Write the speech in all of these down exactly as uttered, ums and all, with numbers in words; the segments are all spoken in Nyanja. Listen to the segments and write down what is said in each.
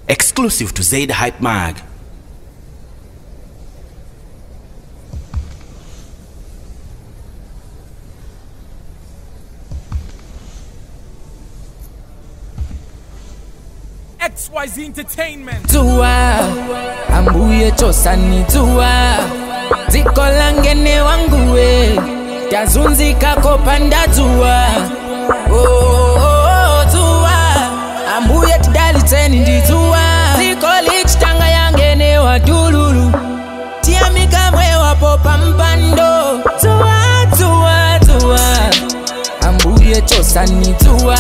Exclusive to Zay the Hype Mag. X Y Z Entertainment. Tuwa ambuye chosani tuwa zikolangene wanguwe tazunzika kopanda tuwa oh, oh, oh, tuwa ambuye tidali teni ndi tuwa zikolich tanga yangene wadululu tiamika mwe wapopa mpando tuwa tuwa tuwa ambuye chosani tuwa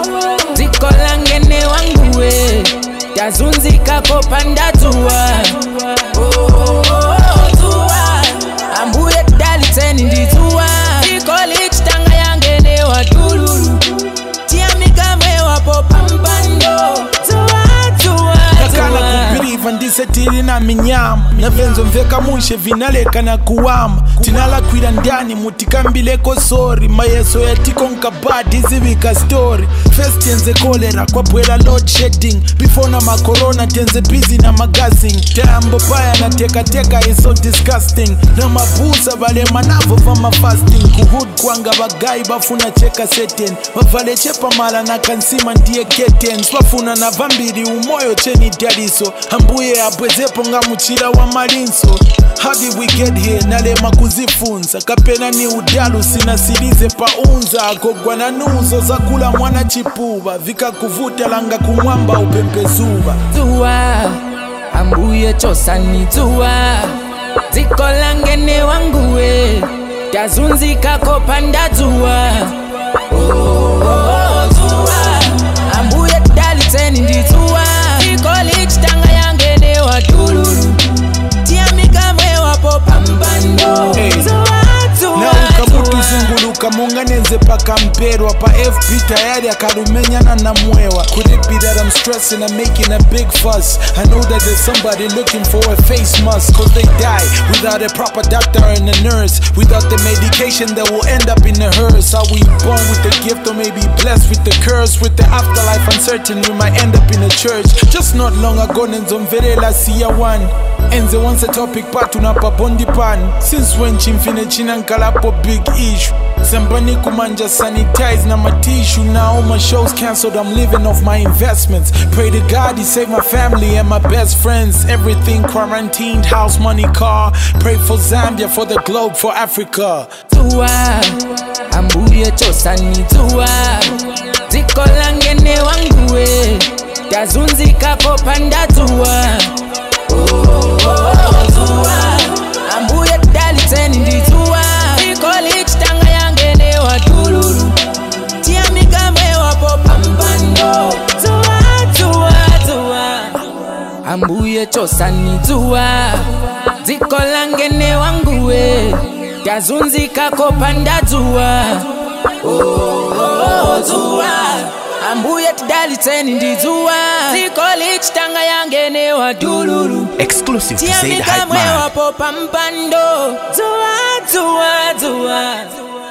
zikolangene wanguwe tazunzika kopanda tuwa oh, oh, oh, tuwa ambuye tidali teni ndi tuwa zikolich tanga yangene wadululu tiamika mwe wapopa mpando tuwa tuwa Kakala kupiriva ndisetiri na minyama na venzo mveka mushe vinaleka na kuwama tinala kwira ndani mutikambileko sori mayeso yatiko nkabadi zivika story first tenze kolera kwa bwela load shedding before na makorona tenze busy na magazine tambo paya na teka teka is so disgusting na mabusa vale manavo vama fasting kuhood kwanga bagai bafuna cheka seten wavale chepa mala na kansima ndiye ketens wafuna na vambiri umoyo cheni dialiso ambuye abwezepo nga muchira wa malinso. How did we get here? Nalema kuzifunza kapena ni udalu sinasilize paunza akogwa na nuzo za kula mwana chipuba vika kuvuta langa kumwamba upempezuba tuwa ambuye chosani tuwa zikolangene wanguwe tazunzika kopanda tuwa oh, oh, oh, tuwa ambuye tidali teni ndi tuwa zikolich tanga yangene wadululu tiamika mwe wapopa mpando hey. tuwa tuwa na ukabutu zunguluka munga nenze paka mperwa pa F B tayari akarumenyana na mwewa. Could it be that I'm stressing and making a big fuss? I know that there's somebody looking for a face mask, cause they die without a proper doctor and a nurse, without the medication that will end up in a hearse. Are we born with the gift or maybe blessed with the curse? With the afterlife uncertain we might end up in a church. Just not long ago nenzo mverela siya one enze once a topic patu na papondi pan. Since when chimfine chinankalapo big issue Sambani kumanja sanitize na my tissue. Now all my shows cancelled, I'm living off my investments. Pray to God he save my family and my best friends. Everything quarantined, house, money, car. Pray for Zambia, for the globe, for Africa. tuwa ambuye chosani tuwa zikolangene wanguwe tazunzika kopanda tuwa oh, oh, oh, tuwa ambuye tidali teni ndi tuwa zikolich tanga yangene wadululu tiamika mwe wapopa mpando tuwa tuwa tuwa ambuye chosani tuwa zikolangene wanguwe tazunzika kopanda tuwa oh, oh, oh, tuwa ambuye tidali teni ndi tuwa zikolich tanga yangene wadululu Exclusive to Zay the tiamika Hype mwe Mag. wapopa mpando tuwa tuwa tuwa